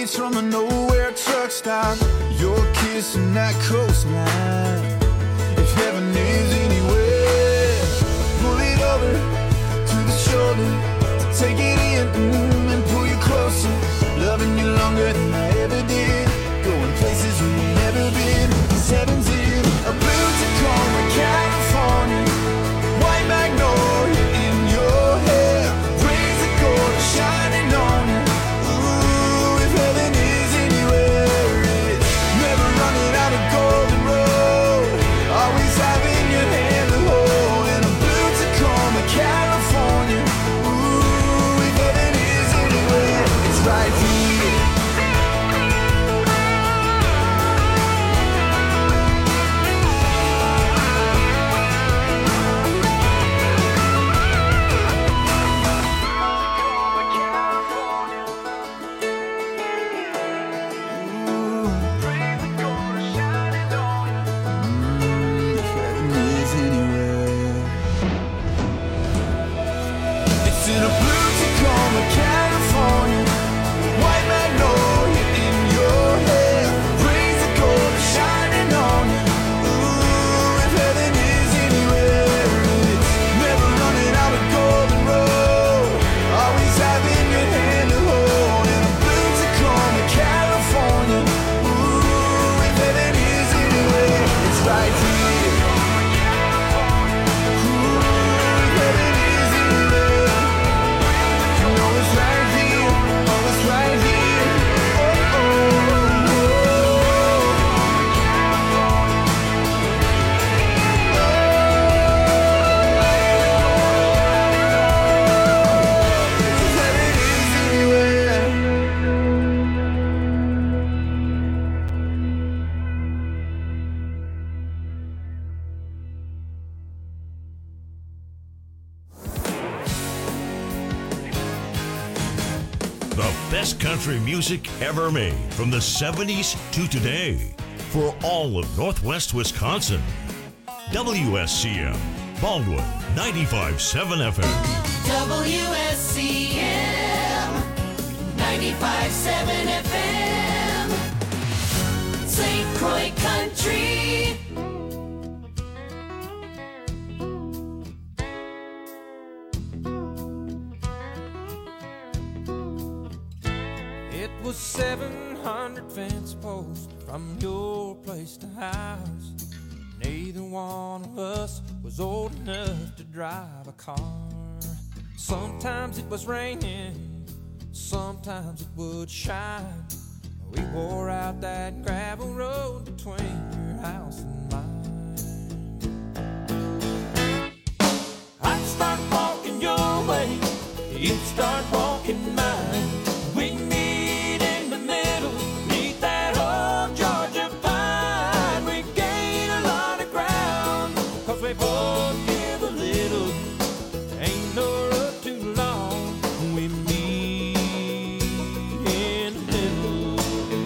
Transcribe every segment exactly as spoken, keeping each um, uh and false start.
streets from a nowhere truck stop. Your kiss and that coastline. If heaven is anywhere, pull it over to the shoulder to take it in mm, and pull you closer. Loving you longer than I ever did. Going places we've never been. Cause heaven's in a blue Tacoma, California. White magnolia in your hair. Rays of gold are shining on you. Ooh, if heaven is anywhere, it's never running out of golden road. Always having your hand to hold. In a blue Tacoma, California. Ooh, if heaven is anywhere, it's right here. Country music ever made from the seventies to today for all of Northwest Wisconsin. W S C M Baldwin ninety-five point seven F M. W S C M ninety-five point seven F M. Saint Croix Country. Was seven hundred fence posts from your place to house. Neither one of us was old enough to drive a car. Sometimes it was raining, sometimes it would shine. We wore out that gravel road between your house and mine. I'd start walking your way, you'd start walking mine. We meet in the middle, neath that old Georgia pine. We gain a lot of ground, cause we both give a little. Ain't no road too long, we meet in the middle.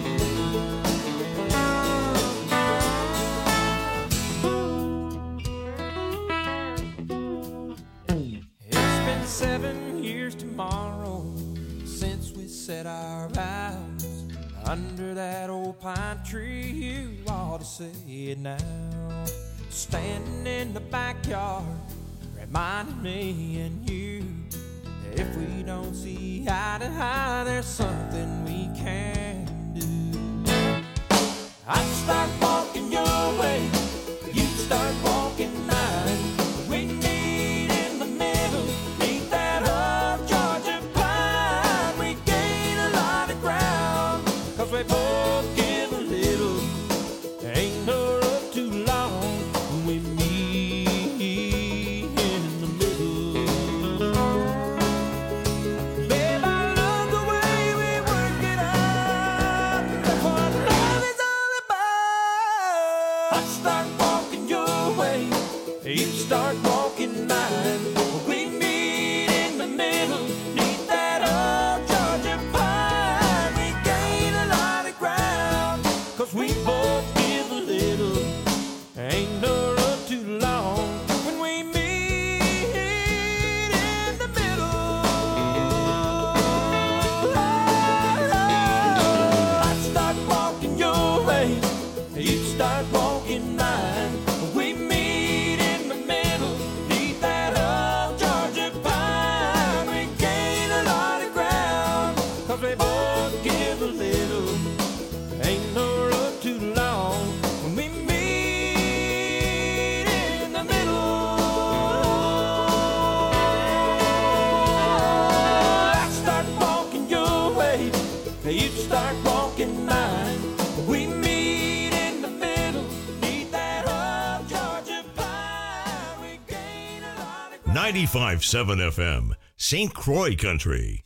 It's been seven years tomorrow since we said our vows under that old pine tree. You ought to say it now. Standing in the backyard, reminding me and you that if we don't see eye to eye, there's something we can do. I'd start walking your way, you'd start walking mine. We meet in the middle, neath that old Georgia pine. We gain a lot of ground, cause we both give a little. There ain't no road too long, we meet in the middle. Babe, I love the way we work it out. That's what love is all about. I start walking your way, you start walking mine. We meet in the middle, neath that old Georgia pine. We gain a lot of ground. but give a little. Ain't no road too long when we meet in the middle. I start walking your way, you start walking mine. We meet in the middle, need that old Georgia pine. We gain a lot of ground. ninety-five point seven F M, Saint Croix Country.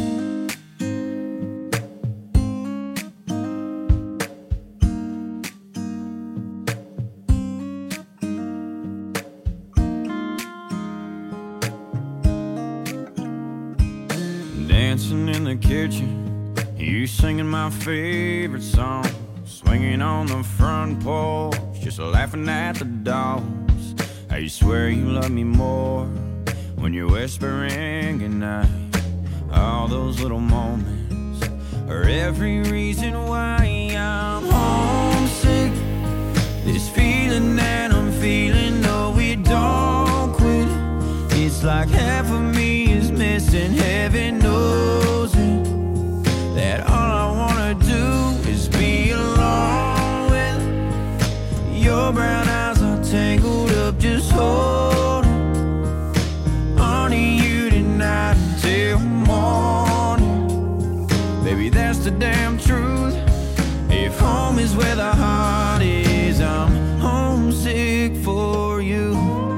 Dancing in the kitchen, you singing my favorite song, swinging on the front porch, just laughing at the dogs. I swear you love me more when you're whispering goodnight. All those little moments are every reason why I'm homesick. This feeling that I'm feeling, no, we don't quit. It's like half of me is missing, heaven knows it. That all I wanna do is be alone with your brown eyes are tangled up, just holding on to you tonight until morning. Baby, that's the damn truth. If home is where the heart is, I'm homesick for you.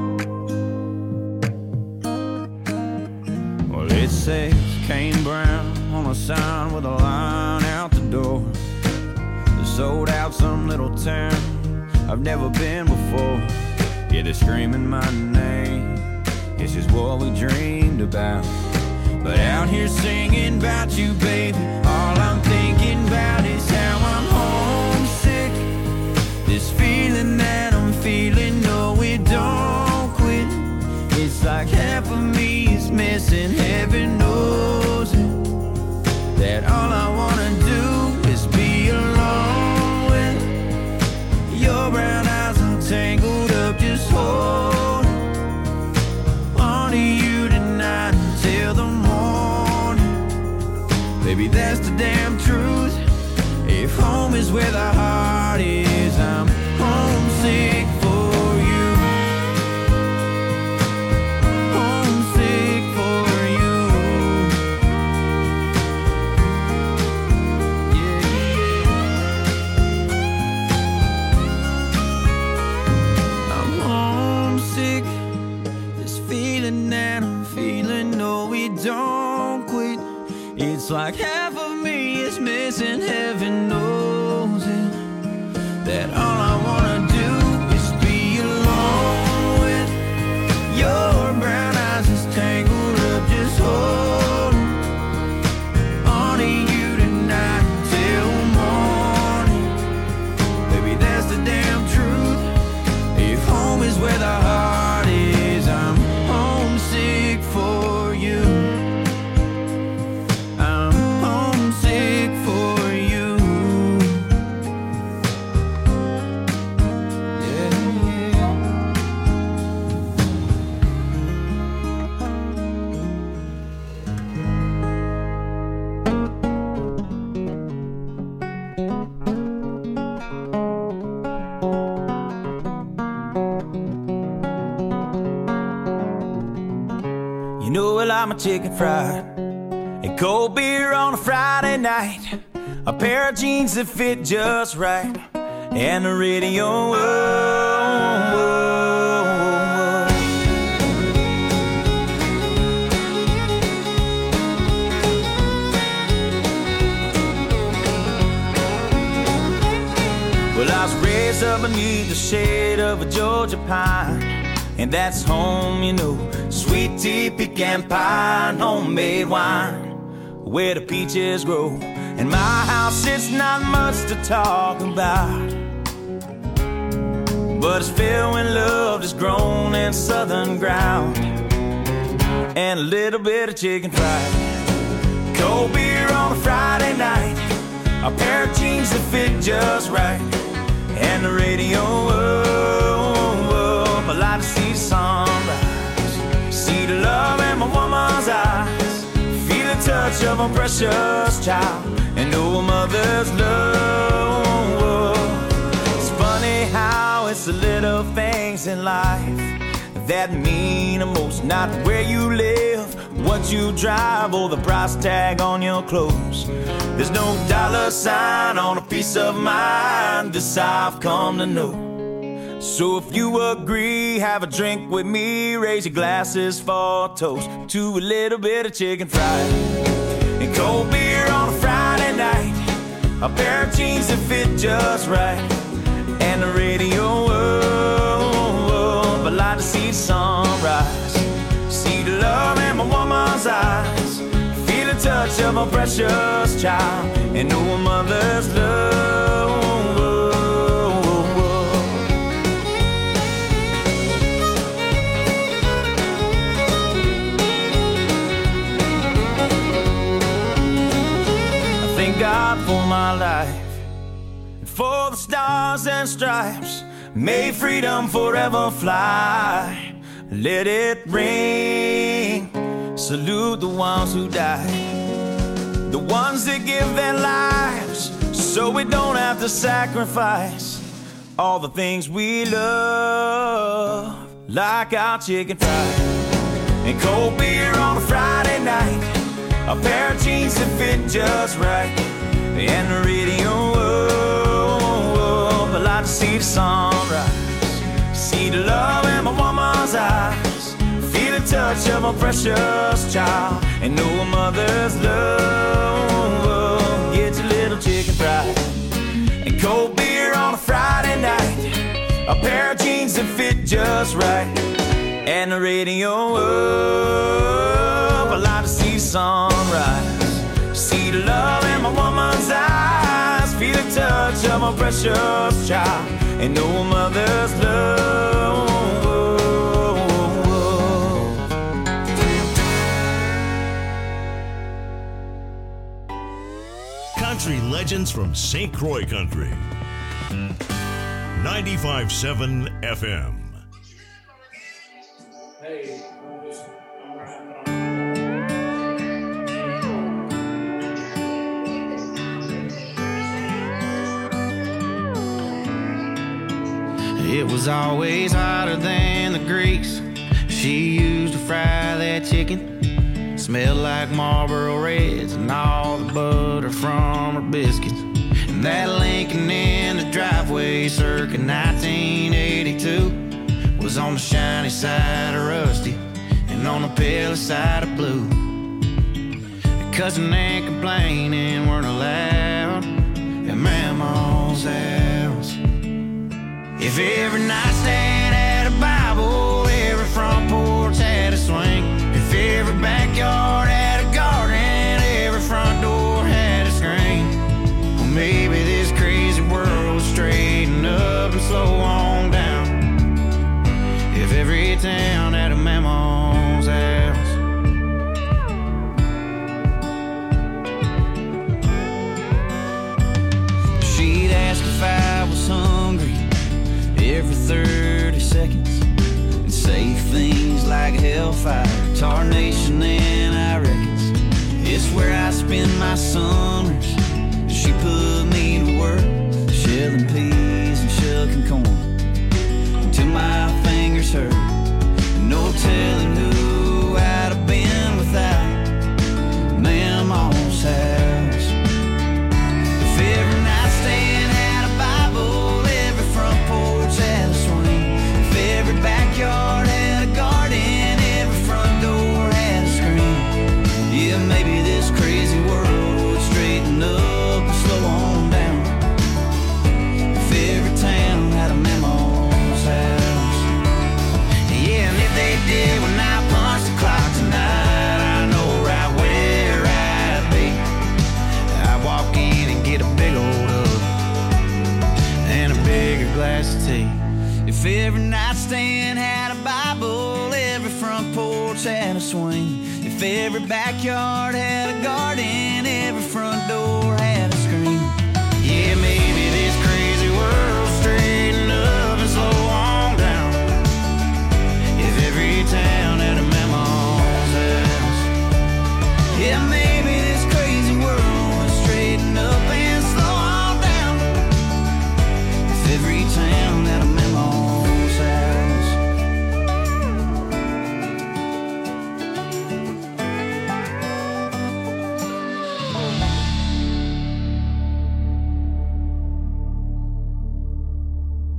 Well, it says Kane Brown on a sign with a line out the door. They sold out some little town I've never been before. Yeah, they're screaming my name. This is what we dreamed about. But out here singing about you, baby, all I'm thinking about is how I'm homesick. This feeling that I'm feeling, no, we don't quit. It's like half of me is missing, heaven knows it. That all I wanna do is be alone with your brown eyes are tangled up, just hold on to you tonight until the morning. Baby, that's the damn truth. If home is where the heart is, I'm homesick for you. Homesick for you. Yeah, yeah. I'm homesick. This feeling that I'm feeling, no, we don't quit. It's like half of me is missing, heaven knows it. That all I wanna do is be alone with your brown eyes is tangled up, just holding on to you tonight until morning. Baby, that's the damn truth. If home is where the heart is, I'm homesick for you. I'm homesick for you. Yeah, yeah. You know, well, I'm a chicken fried and cold beer on a Friday night, a pair of jeans that fit just right, and the radio. Oh, oh, oh. Well, I was raised up beneath the shade of a Georgia pine, and that's home, you know. Sweet tea, pecan pie, and homemade wine, where the peaches grow. In my house, it's not much to talk about, but it's filled with love that's grown in southern ground, and a little bit of chicken fried. Cold beer on a Friday night, a pair of jeans that fit just right, and the radio. Oh, oh, oh. I like to see the sunrise, see the love in my woman's eyes, feel the touch of a precious child, and mother's love. It's funny how it's the little things in life that mean the most, not where you live, what you drive, or the price tag on your clothes. There's no dollar sign on a piece of mind, this I've come to know. So if you agree, have a drink with me, raise your glasses for a toast to a little bit of chicken fried and cold beer on a Friday night, a pair of jeans that fit just right, and the radio up. I like to see the sunrise, see the love in my woman's eyes, feel the touch of a precious child, and know a mother's love. God for my life, and for the stars and stripes, may freedom forever fly. Let it ring, salute the ones who died, the ones that give their lives so we don't have to sacrifice all the things we love, like our chicken fried and cold beer on a Friday night, a pair of jeans that fit just right, and the radio up. I like to see the sunrise, see the love in my woman's eyes, feel the touch of a precious child, and know a mother's love. Get your little chicken fried and cold beer on a Friday night, a pair of jeans that fit just right, and the radio up. I like to see the sunrise, see the love in my woman's eyes, feel the touch of my precious child, and know a mother's love. Country legends from Saint Croix Country. ninety-five point seven F M. Hey, it was always hotter than the grease she used to fry that chicken. Smelled like Marlboro Reds and all the butter from her biscuits. And that Lincoln in the driveway circa nineteen eighty-two was on the shiny side of rusty and on the pale side of blue. Cussing and complaining weren't allowed at Mama's house. If every nightstand had a Bible, every front porch had a swing, if every backyard had a garden, every front door had a screen, well, maybe this crazy world would straighten up and slow on down. If every town had a Mama's house. She'd ask if I was hungry every thirty seconds and say things like hellfire, tarnation, and I reckons it's where I spend my summers. She put me to work shelling peas and shucking corn until my fingers hurt. No telling who I'd have been without Mama's house. If every nightstand had a Bible, every front porch had a swing, if every backyard had a garden, every front door had a screen, yeah, maybe this crazy world would straighten up and slow on down. If every town had a Mama's house. Yeah, and if they did when I punched the clock tonight, I know right where I'd be. I'd walk in and get a big old hug and a bigger glass of tea. If every nightstand had a Bible, every front porch had a swing, if every backyard had a garden, every front door had a screen, yeah, maybe this crazy world straighten up and slow on down. If every town had a Mama's house, yeah, maybe this crazy world would straighten up and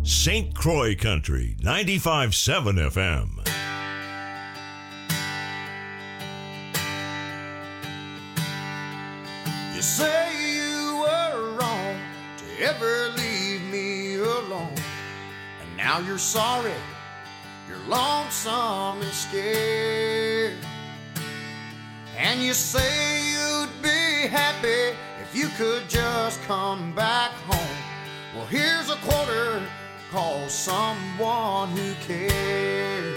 Saint Croix Country, ninety-five point seven F M. You say you were wrong to ever leave me alone, and now you're sorry, you're lonesome and scared. And you say you'd be happy if you could just come back home. Well, here's a quarter, call someone who cares.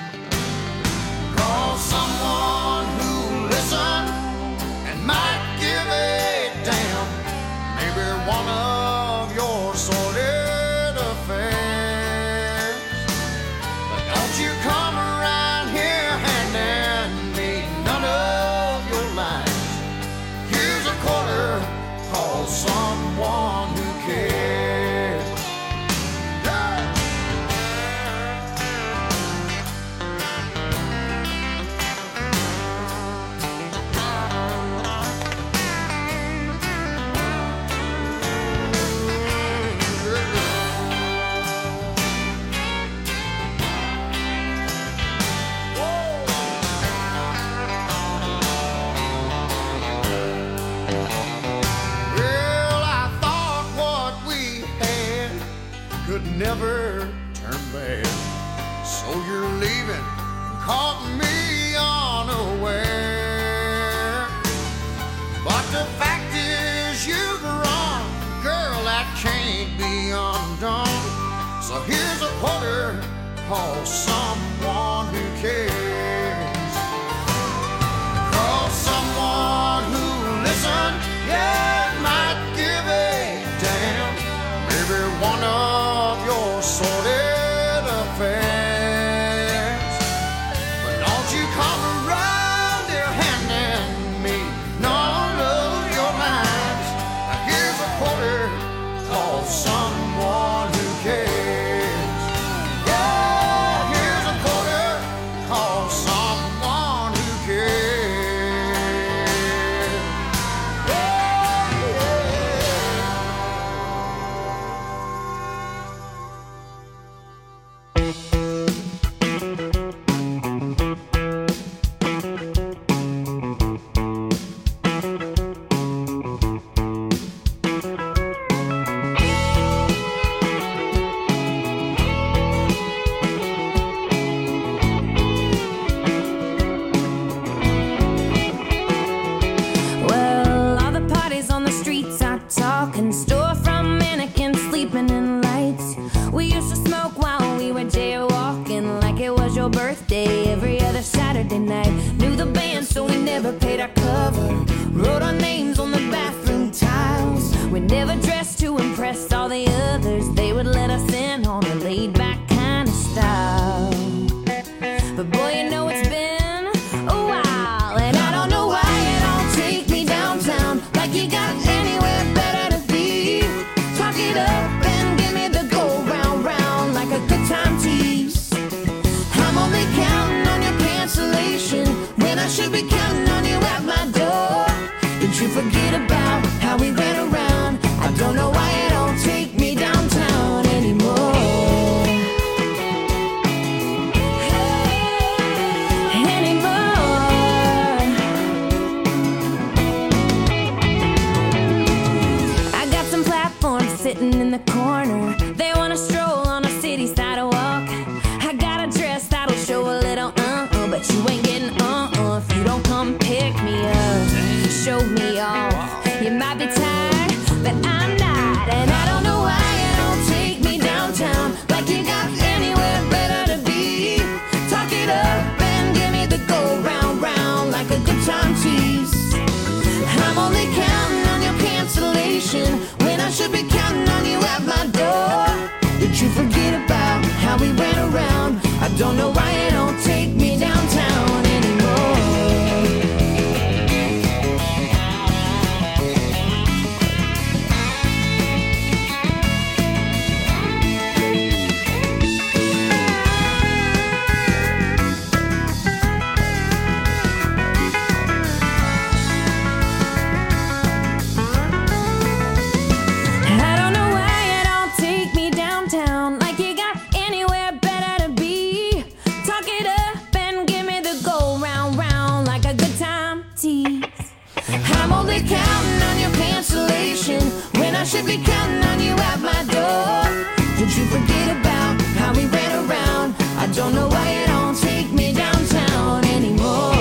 Call someone who listens and might give a damn. Maybe one of your sordid affairs. But don't you come around here handing me none of your lines. Here's a quarter, call someone who cares. Never turn back. So you're leaving and caught me unaware. But the fact is you've wrong, girl, that can't be undone. So here's a quarter, call someone who cares. Call someone who listens, yeah, might give a damn. Maybe one of your sordid affairs. But don't you come around here handing me none of your lines. Now here's a quarter, call someone who cares. Yeah, here's a quarter, call someone who cares. Birthday every other Saturday night. Knew the band, so we never paid our cover. Wrote our names on the bathroom tiles. We never dressed to impress all the others. They would let us in on a laid back kind of style. But boy, you know it's been a while, and I don't know why you don't take me downtown like you got anywhere better to be. Talk it up and give me the go round round like a good time tease. I'm only counting on your cancellation when I should be counting on you at my door. Did you forget about how we ran around? I don't know why you don't take me downtown anymore. Anymore. I got some platforms sitting in the corner. They wanna stroll on a city sidewalk. I got a dress that'll show a little uh-uh, but you ain't getting uh-uh if you don't come pick me up, show me off. You might be tired, but I'm not, and I don't know why you don't take me downtown like you got anywhere better to be. Talk it up and give me the go round round like a good time tease. I'm only counting on your cancellation when I should be counting on you at my door. Did you forget about how we ran around? I don't know why you don't take me downtown anymore. I don't know why you don't take me downtown like should be counting on you at my door. Did you forget about how we ran around? I don't know why you don't take me downtown anymore.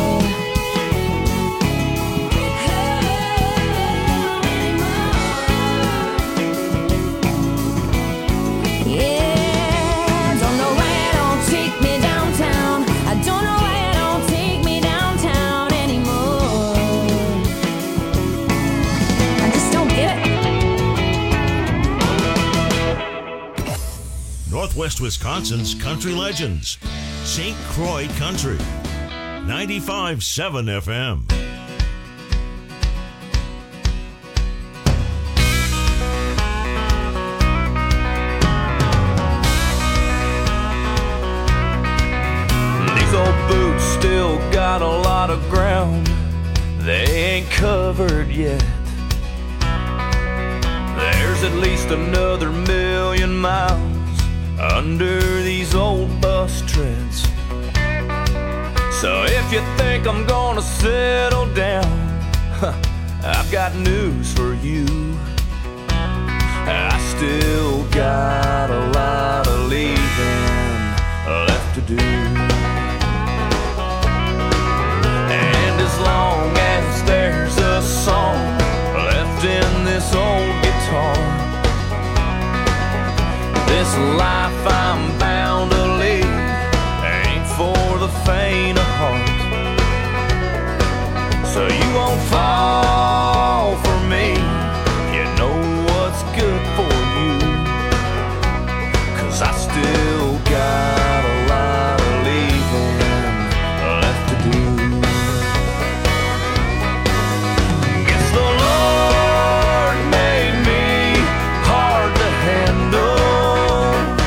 Yeah, don't know why you don't take me downtown. I don't know why you don't take me downtown anymore. I just don't get it. Northwest Wisconsin's country legends. Saint Croix Country. ninety-five point seven F M. These old boots still got a lot of ground they ain't covered yet. There's at least another million miles under these old bus treads. So if you think I'm gonna settle down, I've got news for you. I still got a lot of leaving left to do. And as long as there's a song left in this old guitar, this life I'm bound to lead ain't for the faint of heart. So you won't fall for me, you know what's good for you. 'Cause I still got a lot of leaving left to do. Guess the Lord made me hard to handle,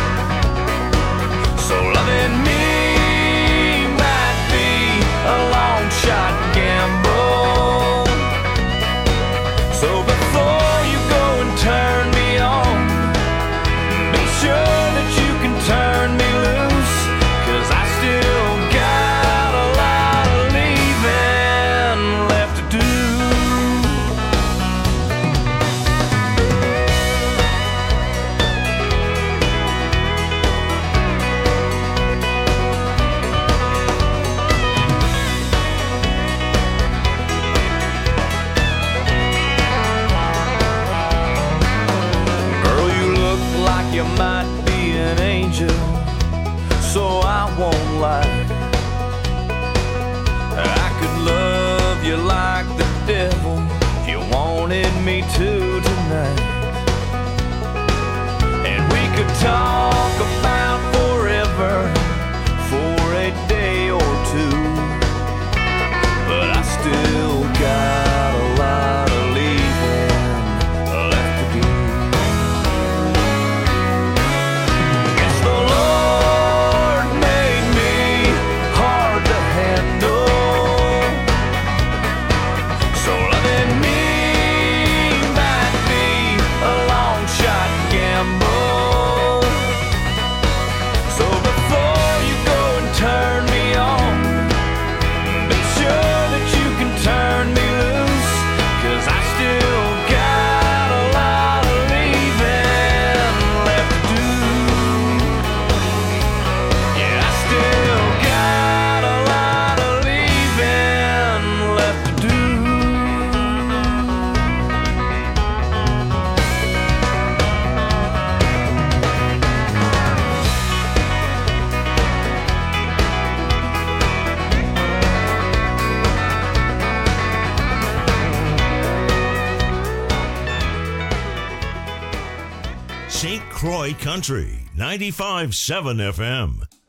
so loving me might be a long shot gamble. So before you go and turn me on, be sure that you can turn me loose. 'Cause I still got a lot of leaving left to do. Girl, you look like you might be an angel, so I won't lie. I could love you like the devil if you wanted me to tonight. And we could talk about forever for a day or two. But I still got a lot of leaving left to do. Guess the Lord made me hard to handle, so loving me might be a long shot gamble. So before you go and turn me on, be sure that you can turn me loose. 'Cause I still got a lot of leaving left to do. Yeah, I still got a lot of leaving left to do. Saint Croix Country. ninety-five point seven F M.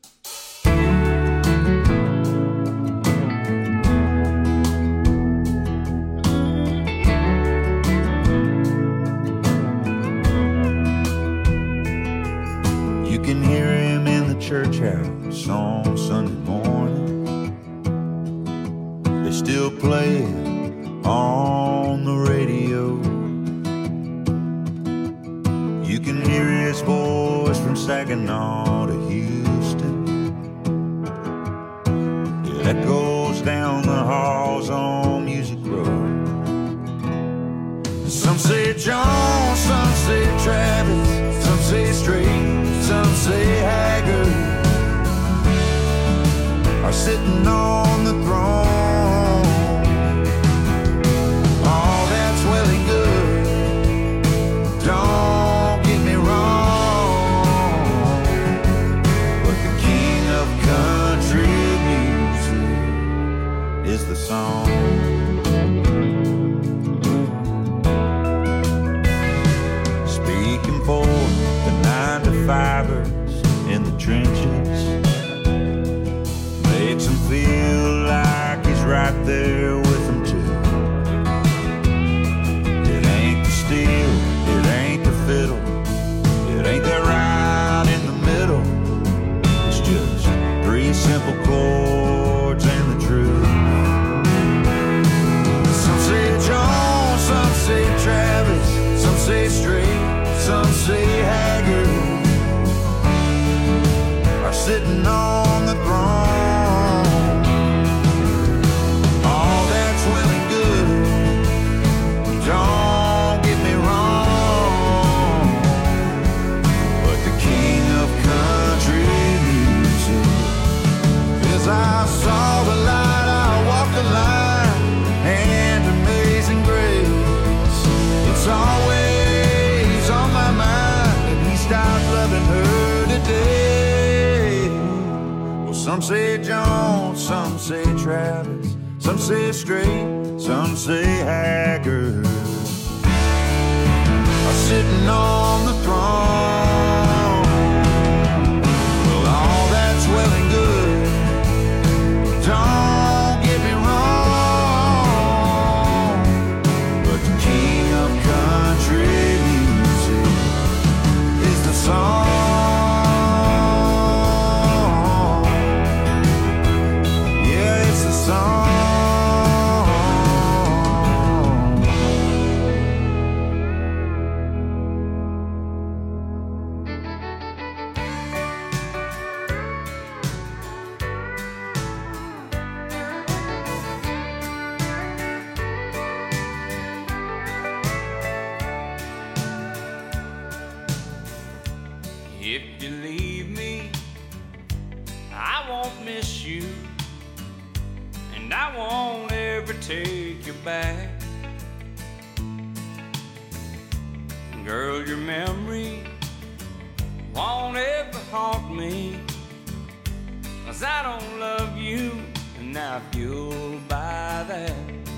You can hear him in the church house on Sunday morning. They still play it on the radio. You can hear his voice from Saginaw to Houston. It echoes down the halls on Music Road. Some say John are sitting on the throne. All that's well and good, don't get me wrong, but the king of country music is the song. Speaking for the nine to fivers in the trenches, makes him feel like he's right there with him too. It ain't the steel, it ain't the fiddle, it ain't that right in the middle. It's just three simple chords and the truth. Some say John, some say Travis, some say Strait, some say Haggard, are sitting on the throne. All that's well and good, don't get me wrong, but the king of country music is I saw the light, I walked the line, and amazing grace, it's always on my mind, and he stopped loving her today. Well, some say Jones, some say Travis, some say Strait, some say Haggard, are sitting on the throne. Well, all that's well and good, don't get me wrong, but the king of country music is the song. Yeah, it's the song. If you leave me, I won't miss you, and I won't ever take you back. Girl, your memory won't ever haunt me, 'cause I don't love you, and I feel by that.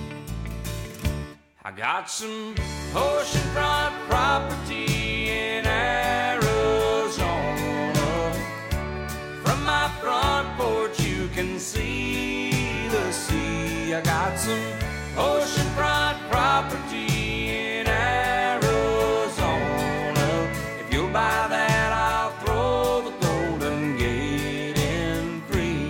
I got some oceanfront property in Arizona. From my front porch you can see the sea. I got some oceanfront property in Arizona. If you'll buy that, I'll throw the Golden Gate in free.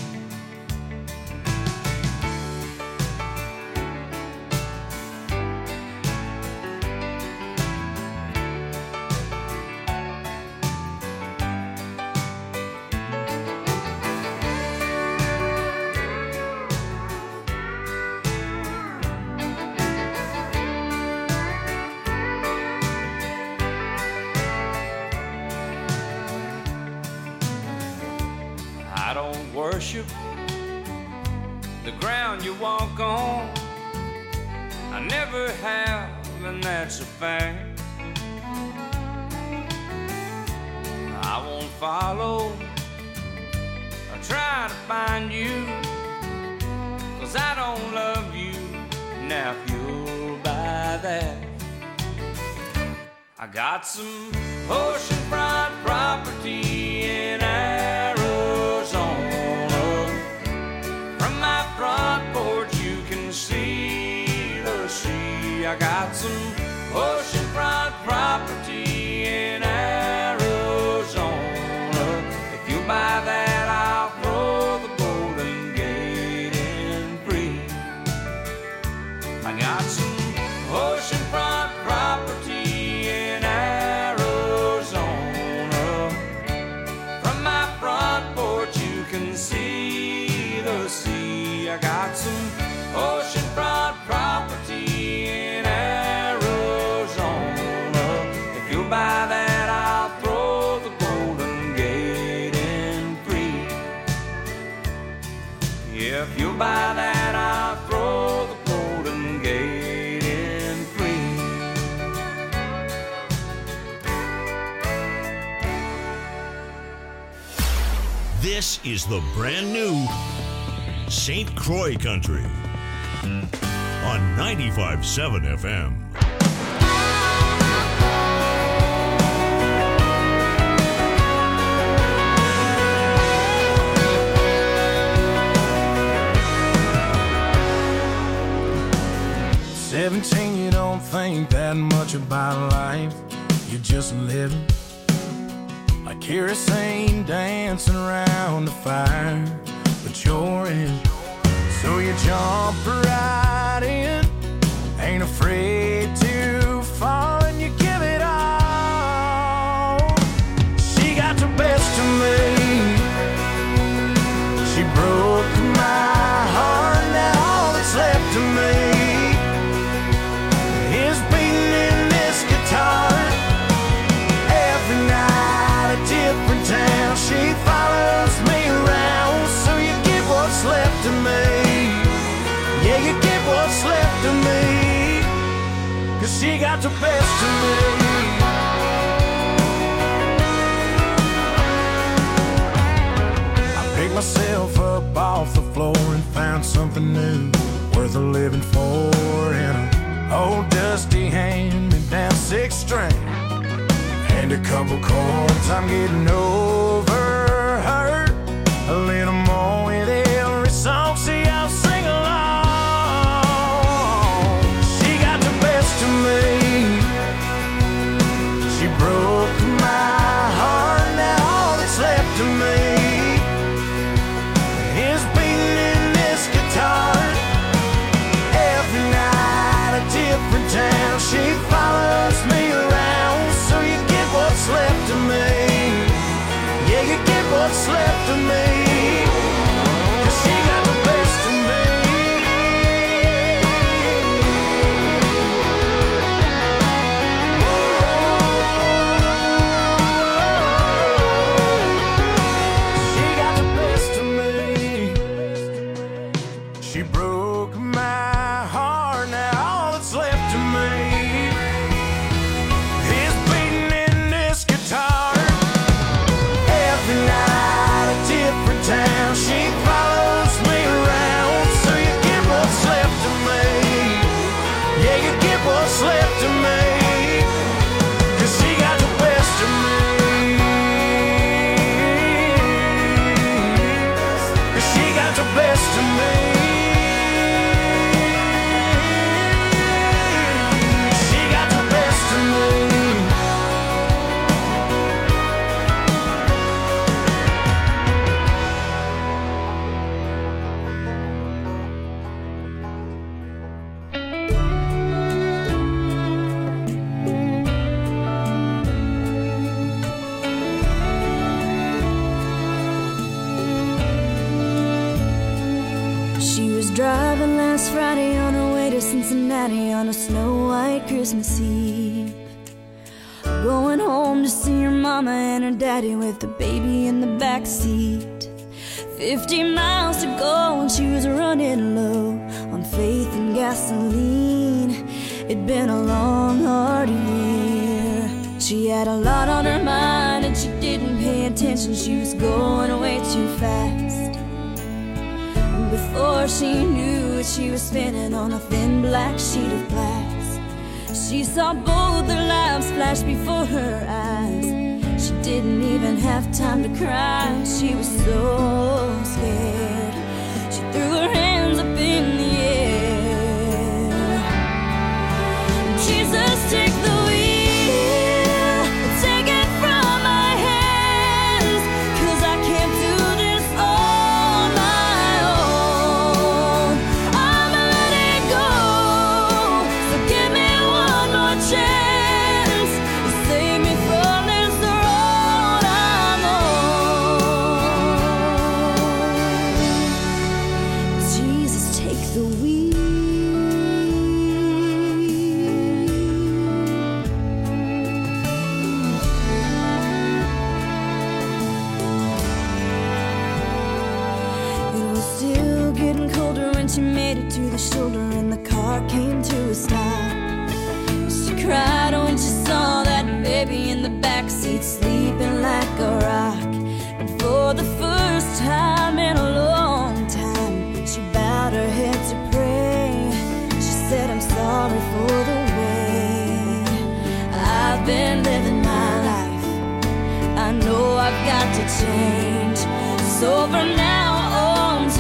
I don't worship the ground you walk on. I never have, and that's a fact. I won't follow or try to find you, 'cause I don't love you. Now if you'll buy that, I got some oceanfront property in Arizona. From my front porch you can see the sea. I got some oceanfront property in Arizona. If you buy that, I'll throw the Golden Gate in free. I got some oceanfront property in Arizona. From my front porch you can see the sea. I got some oceanfront property in Arizona. If you'll buy that, I'll throw the Golden Gate in free. by that, I'll throw the Golden Gate in free. This is the brand new Saint Croix Country on ninety-five point seven F M. Seventeen, you don't think that much about life. You're just living like kerosene dancing around the fire, but you're in. So you jump right in, ain't afraid to fall, and you give it all. She got the best of me. She broke my heart, now all that's left of me is beating in this guitar. Every night a different town, she follows me around. So you get what's left of me. Yeah, you get what's left of me, 'cause she got the best of me. I picked myself up off the floor and found something new, worth a living for, in a old dusty hand-me-down six string and a couple chords. I'm getting over her a little more with every song. See, I'll sing along. She got the best of me. She broke my heart, now all that's left of me is beating in this guitar. Every night a different town, she follows me around. So you get what's left of me. Yeah, you get what's left of me, 'cause she got the best of me. She got the best of me. She broke my heart, now all that's left of me is beating in this guitar. Every night a different town, she follows me around. So you get what's left of me. Yeah, you get what's left of me, 'cause she got the best of me. 'Cause she got the best of me. She got the best of me. She was driving last Friday on her way to Cincinnati on a snow-white Christmas Eve, going home to see her mama and her daddy with the baby in the back seat. Fifty miles to go and she was running low on faith and gasoline. It'd been a long, hard year. She had a lot on her mind and she didn't pay attention. She was going way too fast. Before she knew it, she was spinning on a thin black sheet of glass. She saw both their lives flash before her eyes. She didn't even have time to cry. She was so scared. She threw her hands up in the air. Jesus, take the wheel, take it from my hands, 'cause I can't do this on my own. I'ma let it go, so give me one more chance to save me from this road I'm on. it to the shoulder and the car came to a stop. She cried when she saw that baby in the backseat sleeping like a rock. And for the first time in a long time, she bowed her head to pray. She said, I'm sorry for the way I've been living my life. I know I've got to change. So from now on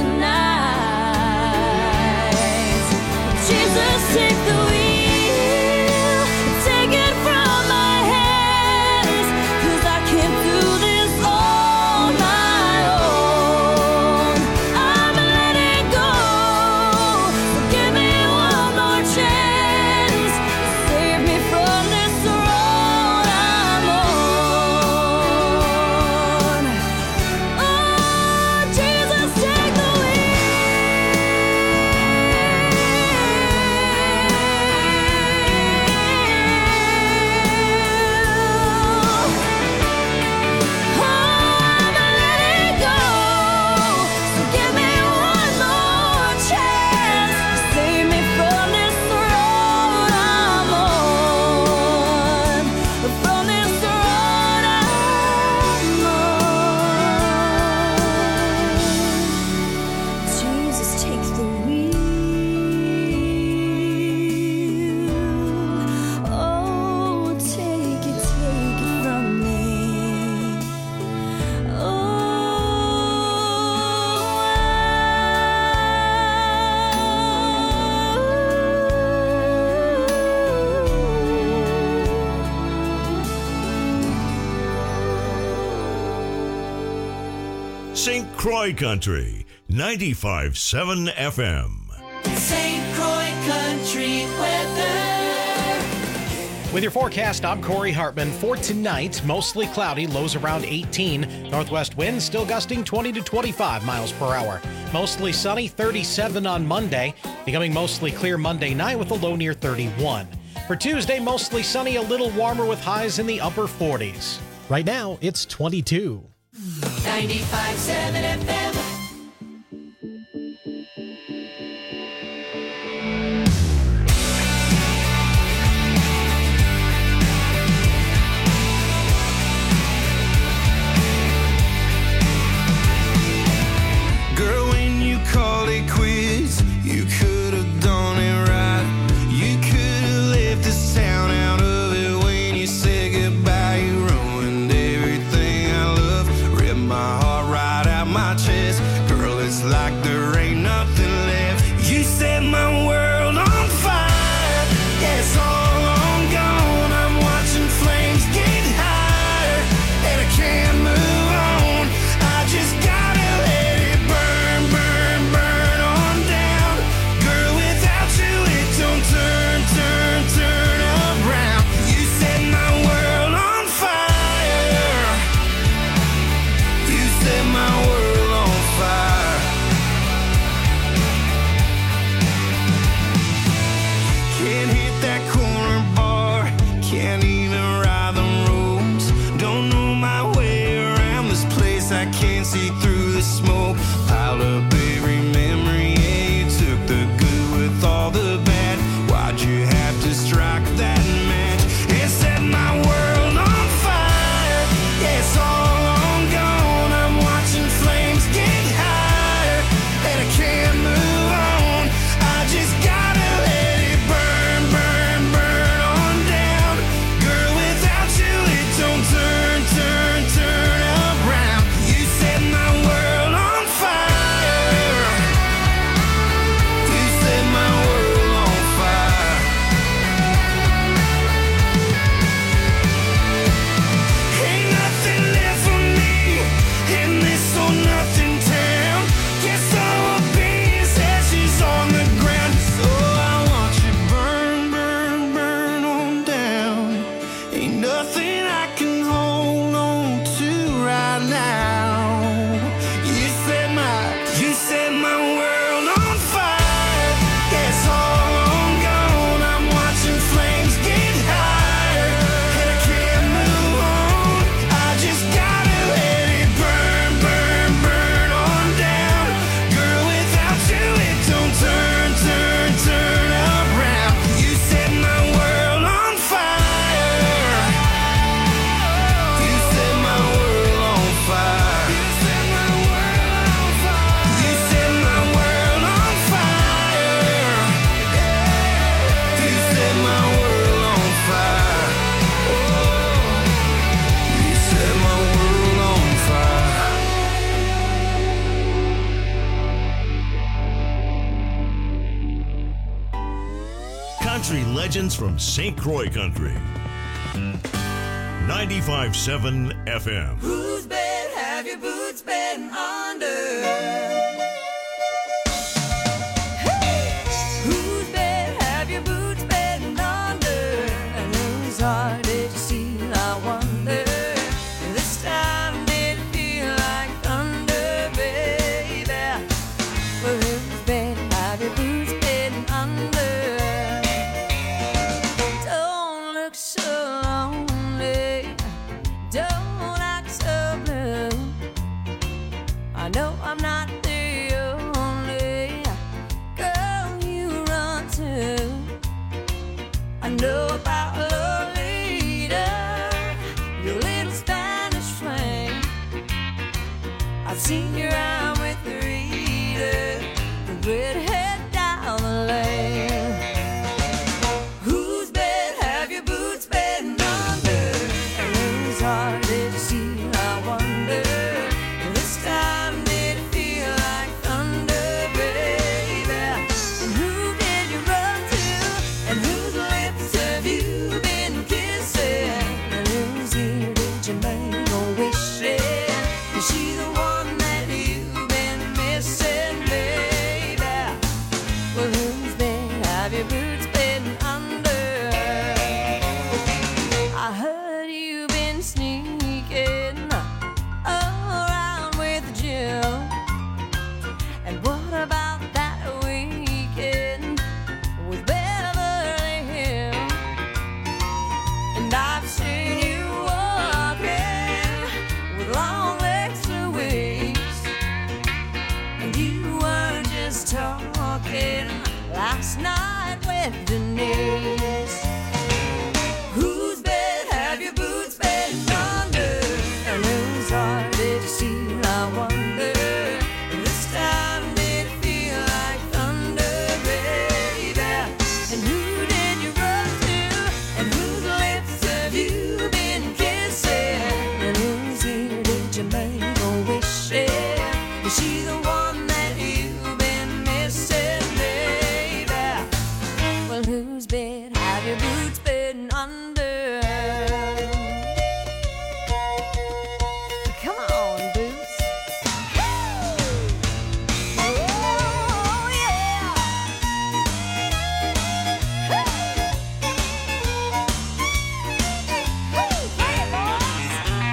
tonight, Jesus, take the wheel, take it from my hands, 'cause I can't do this on my own. I'm letting go, so give me one more chance, save me from this road I'm on. Oh, Jesus, take the Saint Croix Country, ninety-five point seven F M. Saint Croix Country weather. With your forecast, I'm Corey Hartman. For tonight, mostly cloudy, lows around eighteen. Northwest winds still gusting twenty to twenty-five miles per hour. Mostly sunny, thirty-seven on Monday. Becoming mostly clear Monday night with a low near thirty-one. For Tuesday, mostly sunny, a little warmer with highs in the upper forties. Right now, it's twenty-two. ninety-five point seven F M. Girl, when you called it quits, you could have done it right. You could have left this town out of it when you said goodbye. You ruined everything I love, ripped my heart right out my chest. Girl, it's like there ain't nothing left. You set my world on fire. Yeah, it's all long gone. I'm watching flames get higher, and I can't move on. I just gotta let it burn, burn, burn on down. Girl, without you it don't turn, turn, turn around. You set my world on fire. You set my world on fire. Can't hit that corner bar, can't even ride the roads. Don't know my way around this place, I can't see through the smoke. Piled up every memory, yeah, you took the good with all the bad. Why'd you have to strike that match? It set my world on fire. Yeah, it's all long gone. I'm watching flames get higher, and I can't move on. I just gotta let it burn, burn, burn on down. Girl, without you it don't turn, turn, turn around. You set my legends from Saint Croix Country. ninety-five point seven F M. Whose bed have your boots been under? Hey! Whose bed have your boots been under? And whose heart did you steal, I wonder? This time did it feel like thunder, baby? Well, whose bed have your boots been under? Don't look so lonely, don't act so blue. I know I'm not the only girl you run to. I know about Lolita, your little Spanish flame. I've seen you around with Rita, the redhead down the lane. Whose bed have your boots been under? And whose heart did you steal, I wonder? This time did it feel like thunder, baby? And who did you run to? And whose lips have you been kissing? And whose ear did you make a wish in? Is she the one that you've been missing, baby? Well, whose bed have your boots been under? I heard you've been sneaking around with Jill. And what about that weekend with Beverly Hills? And I've seen you walking with long legs to waist. And you weren't just talking last night with Denise. Whose bed have your boots been under? And whose heart did you steal, I wonder? This time did it feel like thunder, baby? And who did you run to? And whose lips have you been kissing? And whose ear did you make a wish in? Is she the one that you've been missing, baby? Well, whose bed have your boots been under? Come on, boots. Oh, yeah. Hey, play it, boys.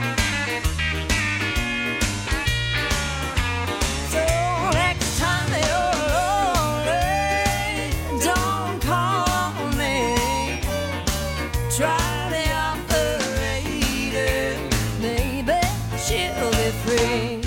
So next time you're lonely, don't call on me. Try the operator, maybe she'll be free.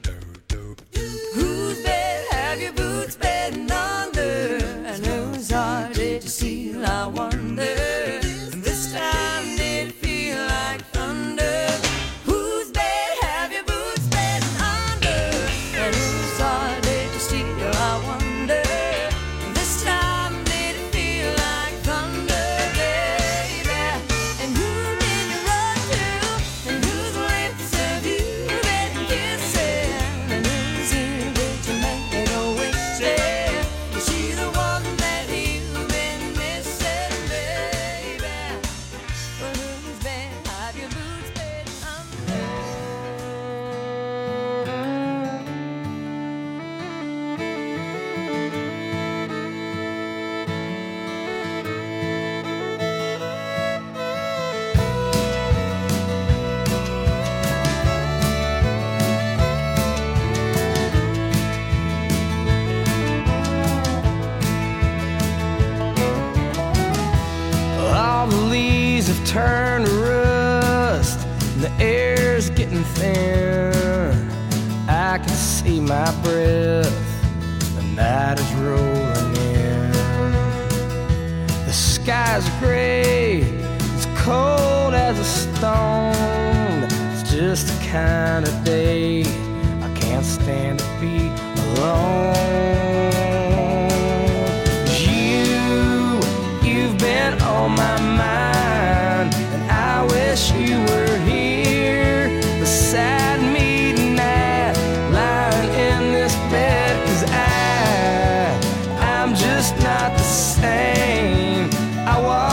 Whose bed have your boots been under? And whose heart did you steal, I wonder? This time did it feel like thunder? Whose bed have your boots been under? And whose heart did you steal, I wonder? This time did it feel like thunder, baby? And who did you run to? And whose lips have you been kissing? And whose ear did you make a wish in? Is she the one that you've been missing, baby? Well, whose bed have your boots been under? All the leaves have turned to rust, and the air's getting thin. I can see my breath, the night is rolling in. The sky's gray, it's cold as a stone. It's just the kind of day I can't stand to be alone. You, you've been on my mind, and I wish you were here beside me tonight, lying in this bed. 'Cause I, I'm just not the same I was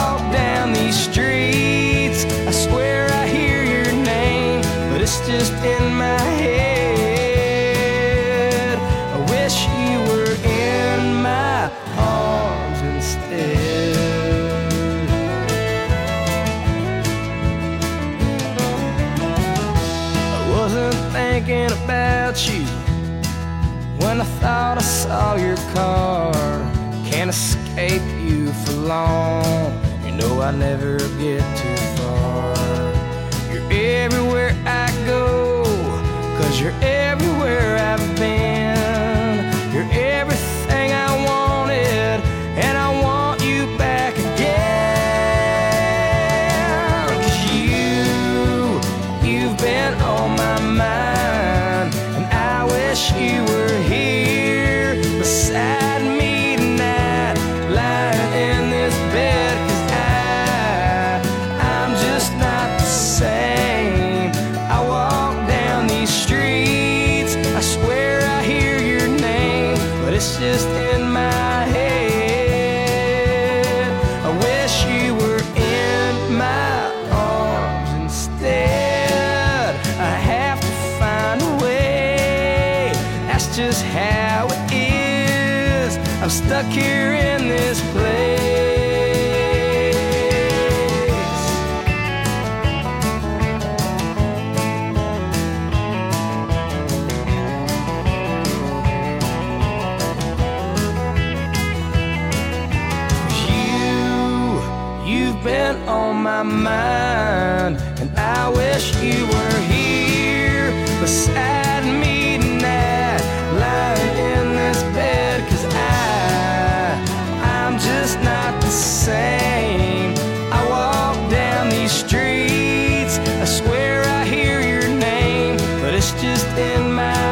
thinking about you when I thought I saw your car. Can't escape you for long. You know I never get too far. You're everywhere I go, 'cause you're everywhere I've been. You're everything I wanted, and I want you back again. 'Cause you, you've been on my mind, and I wish you were here beside me tonight, lying in this bed. 'Cause I, I'm just not the same. I walk down these streets, I swear I hear your name, but it's just in my head. I wish you were in my arms instead. I have to find a way, that's just how it is. I'm stuck here in this place. You've been on my mind, and I wish you were here beside me tonight, lying in this bed. 'Cause I, I'm just not the same. I walk down these streets, I swear I hear your name, but it's just in my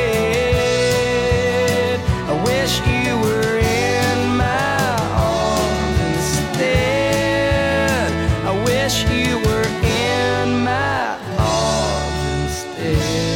head. I wish you were in my arms instead. I wish you were in my arms instead.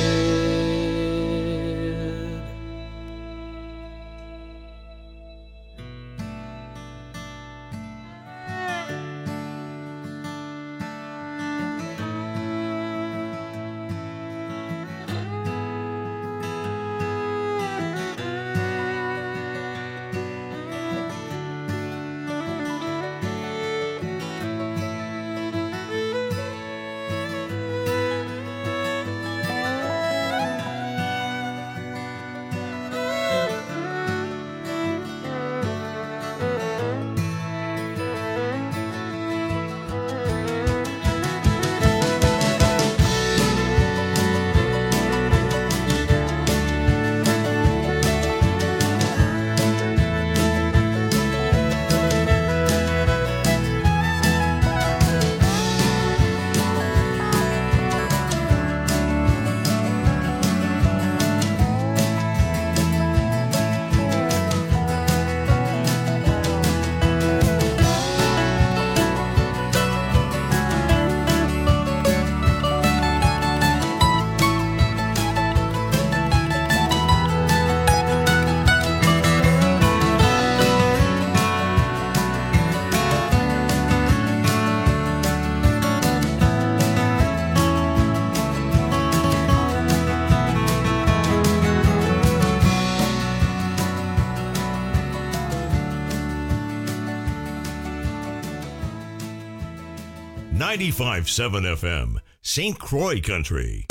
ninety-five point seven F M, Saint Croix Country.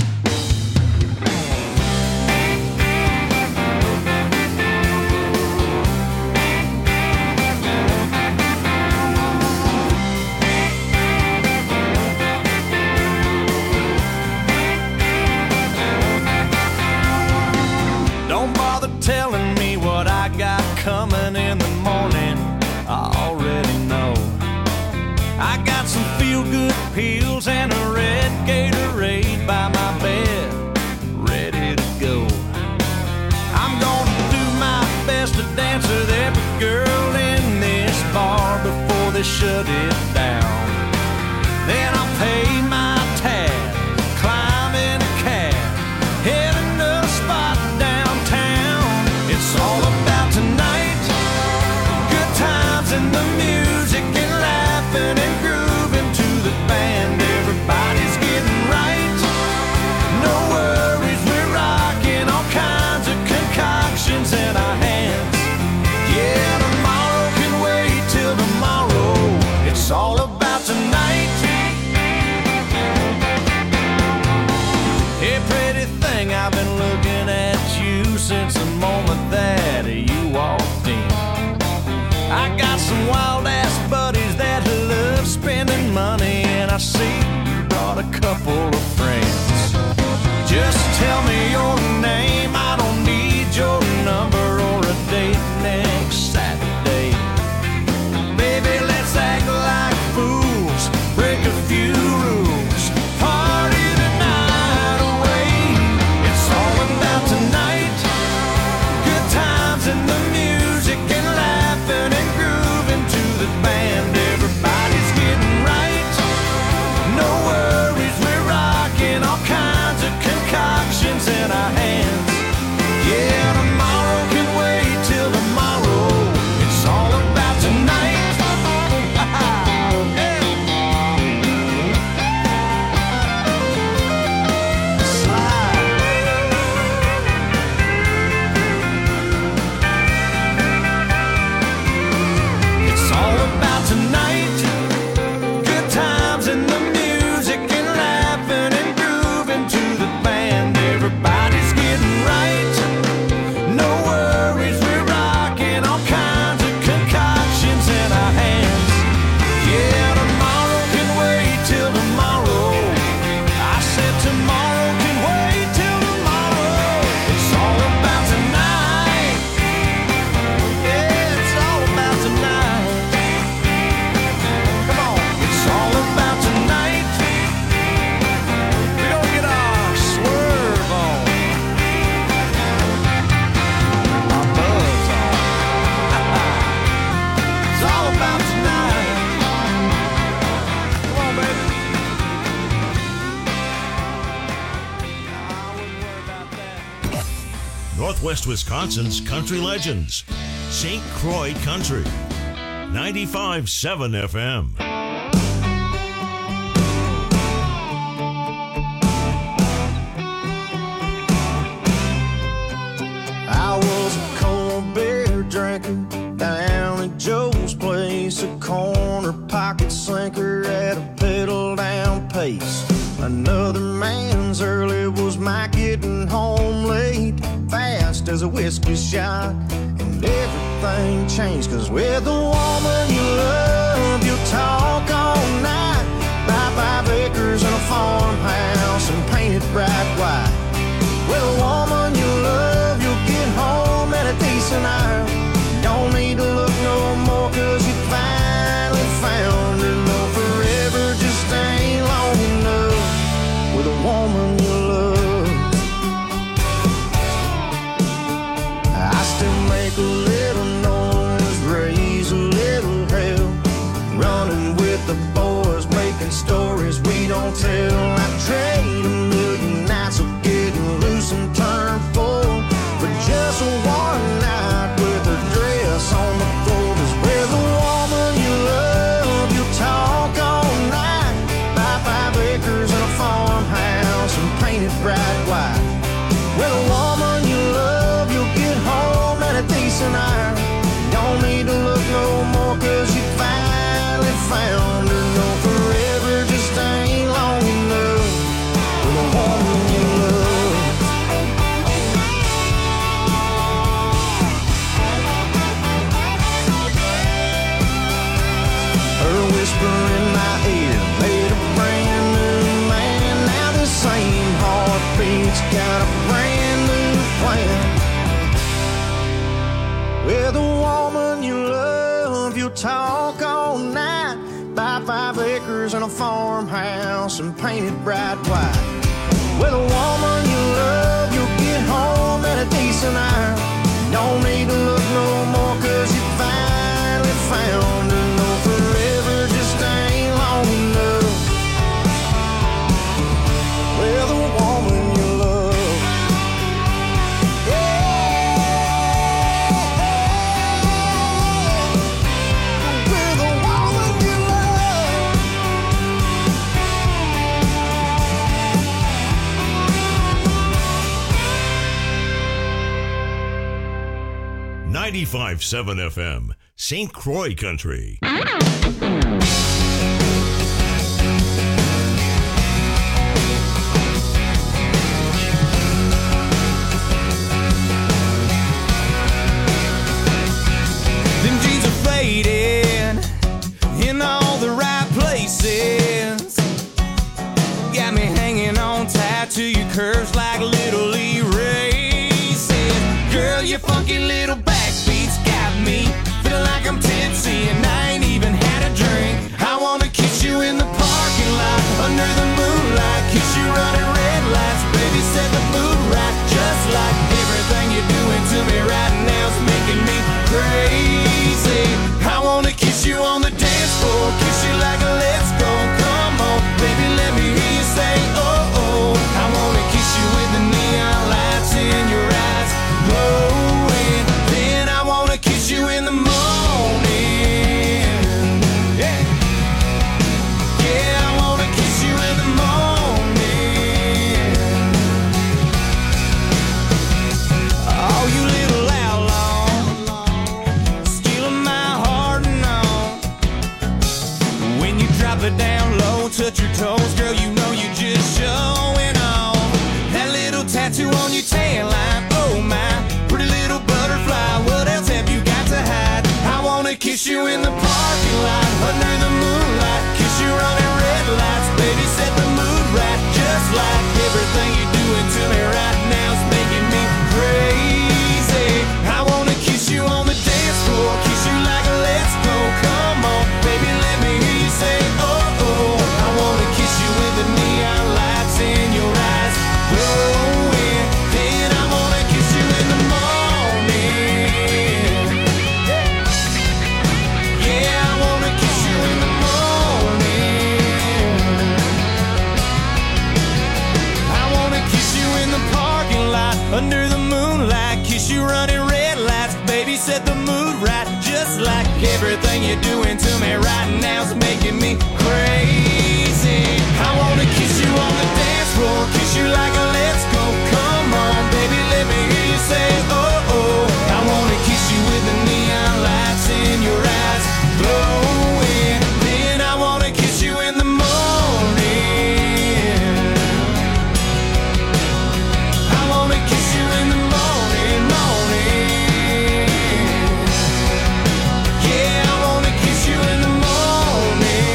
Don't bother telling me what I got coming in the morning. I already know. I got some feel-good pills and a red Gatorade by my a couple of friends. Just tell me your name, I don't need your number or a date next Saturday. Baby, let's act like fools, break a few rules, party the night away. It's all about tonight, good times and the music and laughing and grooving to the band. Everybody's getting right, no worries, we're rocking all kinds of concoctions in our hands. Yeah, tomorrow can wait till tomorrow. It's all about tonight. It's all about tonight. Good times and the music and laughing and grooving to the band. Everybody's getting right. No worries, we're rocking all kinds of concoctions in our hands. Yeah, tomorrow can wait till tomorrow. I said tomorrow can wait till tomorrow. It's all about tonight. Yeah, it's all about tonight. Come on, it's all about tonight. We're gonna get our swerve on, our buzz on. It's all about tonight. Come on, baby. I wouldn't worry about that. Northwest Wisconsin's country legends. Saint Croix Country. ninety-five point seven F M. I was a cold beer drinker down at Joe's place, a corner pocket sinker at a pedal down pace. Another man's early was my getting home late, fast as a whiskey shot, and everything changed. Cause with the woman you love, you'll talk all night, buy five acres and a farmhouse and paint it bright white. With a woman you love, you'll get home at a decent hour. Don't need to look no more, cause you finally found her. No, forever just ain't long enough with a woman you love. I still make a little noise, raise a little hell, running with the boys, making stories we don't tell. I trade a million nights of getting loose and turn full for just one night with a dress on the floor. Cause with a woman you love, you'll talk all night, buy five acres and a farmhouse and paint it bright white. With a woman you love, you'll get home at a decent hour. Don't need to look no more, cause you finally found her. No, forever just ain't long enough with a woman you love. Her whisper in my ear made a brand new man. Now the same heartbeat's got a brand new plan. With a woman you love, you'll talk all night, buy five acres and a farmhouse and paint it bright white. With a woman you love, you'll get home at a decent hour. Don't need to look no more, cause you finally found her. No, forever just ain't long enough with a woman you love. Yeah, with a woman you love. ninety-five point seven F M, Saint Croix Country. Them jeans are faded in all the right places. got me hanging on tight to your curves like little Lee Ray said. Girl, your funky little backbeats got me feeling like I'm tipsy and I ain't even had a drink. I wanna kiss you in the parking lot under the moonlight, kiss you running red lights, baby, set the mood right. Just like everything you're doing to me right now's making me crazy. I wanna kiss you on the dance floor, kiss you like a let's go. Come on, baby, let me hear you say oh oh. I wanna kiss you with the neon lights in your eyes glowing. Then I wanna kiss you in the morning. Yeah, yeah, I wanna kiss you in the morning. Oh, you little outlaw, stealing my heart and all. When you drop it down low, touch your toes, girl, you know you're just showing off. That little tattoo on your tan line, oh my, pretty little butterfly, what else have you got to hide? I wanna kiss you in the parking lot, under the moonlight, kiss you running red lights, baby, set the mood right. Just like everything you're doing to me right now's making me crazy. I wanna kiss you on the dance floor, kiss you like a let's go. Come on, baby, let me hear you say oh oh. I wanna kiss you with the neon lights in your eyes glowing. Then I wanna kiss you in the morning. Yeah, I wanna kiss you in the morning. I wanna kiss you in the parking lot under the moonlight, kiss you running red lights, baby, set the mood right. Just like everything you're doing to me right now's making me crazy. I wanna kiss you on the dance floor, kiss you like a let's go. Come on, baby, let me hear you say oh oh. I wanna kiss you with the neon lights in your eyes glowing. Then I wanna kiss you in the morning. I wanna kiss you in the morning, morning. Yeah, I wanna kiss you in the morning.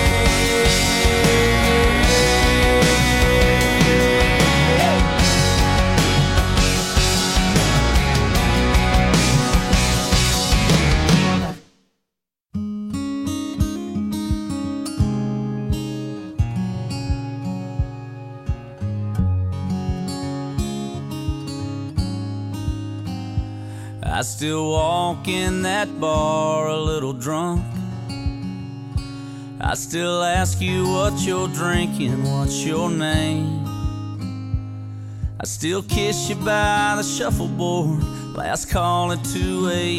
I still walk in that bar a little drunk. I still ask you what you're drinking, what's your name. I still kiss you by the shuffleboard, last call at two a m